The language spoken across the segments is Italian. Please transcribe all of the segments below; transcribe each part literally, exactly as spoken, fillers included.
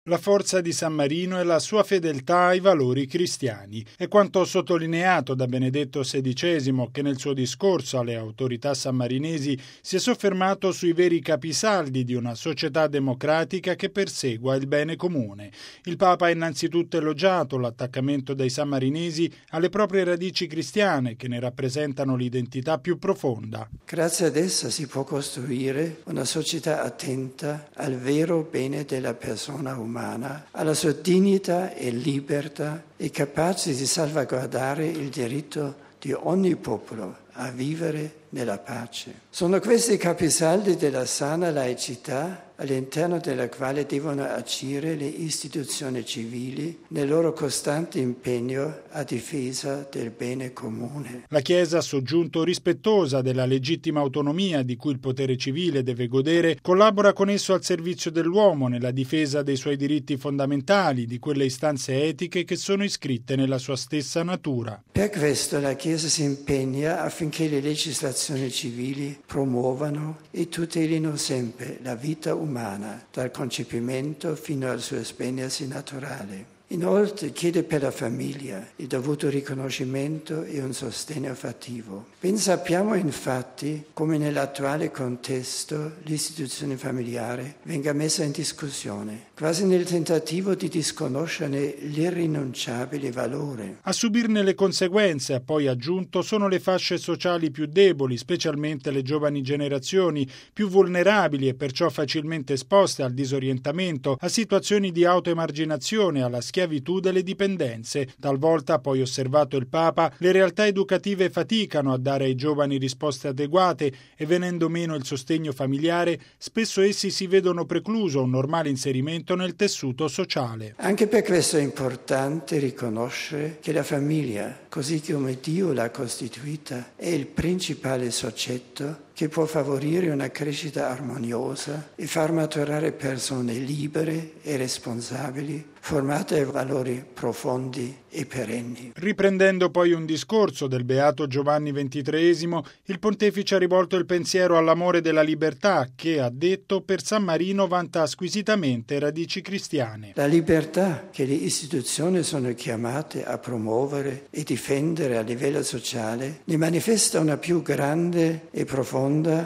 La forza di San Marino è la sua fedeltà ai valori cristiani. È quanto sottolineato da Benedetto sedicesimo, che nel suo discorso alle autorità sammarinesi si è soffermato sui veri capisaldi di una società democratica che persegua il bene comune. Il Papa ha innanzitutto elogiato l'attaccamento dei sammarinesi alle proprie radici cristiane, che ne rappresentano l'identità più profonda. Grazie ad essa si può costruire una società attenta al vero bene della persona umana, alla sua dignità e libertà e capace di salvaguardare il diritto di ogni popolo a vivere nella pace. Sono questi i capisaldi della sana laicità all'interno della quale devono agire le istituzioni civili nel loro costante impegno a difesa del bene comune. La Chiesa ha soggiunto rispettosa della legittima autonomia di cui il potere civile deve godere, collabora con esso al servizio dell'uomo nella difesa dei suoi diritti fondamentali, di quelle istanze etiche che sono iscritte nella sua stessa natura. Per questo la Chiesa si impegna affinché le legislazioni civili promuovano e tutelino sempre la vita umana, dal concepimento fino al suo spegnersi naturale. Inoltre chiede per la famiglia il dovuto riconoscimento e un sostegno fattivo. Ben sappiamo infatti come nell'attuale contesto l'istituzione familiare venga messa in discussione, quasi nel tentativo di disconoscerne l'irrinunciabile valore. A subirne le conseguenze, ha poi aggiunto, sono le fasce sociali più deboli, specialmente le giovani generazioni, più vulnerabili e perciò facilmente esposte al disorientamento, a situazioni di autoemarginazione, alla schiavitù schiavitù delle dipendenze. Talvolta, poi osservato il Papa, le realtà educative faticano a dare ai giovani risposte adeguate e venendo meno il sostegno familiare, spesso essi si vedono precluso un normale inserimento nel tessuto sociale. Anche per questo è importante riconoscere che la famiglia, così come Dio l'ha costituita, è il principale soggetto che può favorire una crescita armoniosa e far maturare persone libere e responsabili, formate a valori profondi e perenni. Riprendendo poi un discorso del beato Giovanni ventitreesimo, il pontefice ha rivolto il pensiero all'amore della libertà che, ha detto, per San Marino vanta squisitamente radici cristiane. La libertà che le istituzioni sono chiamate a promuovere e difendere a livello sociale ne manifesta una più grande e profonda,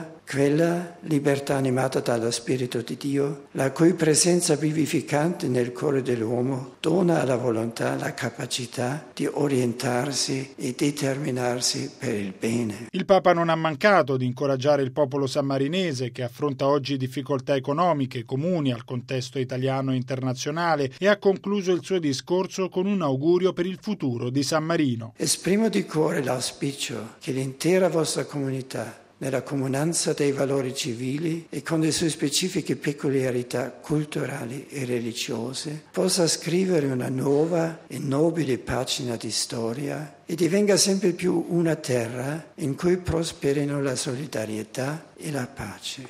quella libertà animata dallo Spirito di Dio, la cui presenza vivificante nel cuore dell'uomo dona alla volontà la capacità di orientarsi e determinarsi per il bene. Il Papa non ha mancato di incoraggiare il popolo sammarinese, che affronta oggi difficoltà economiche comuni al contesto italiano e internazionale, e ha concluso il suo discorso con un augurio per il futuro di San Marino. Esprimo di cuore l'auspicio che l'intera vostra comunità, nella comunanza dei valori civili e con le sue specifiche peculiarità culturali e religiose, possa scrivere una nuova e nobile pagina di storia e divenga sempre più una terra in cui prosperino la solidarietà e la pace.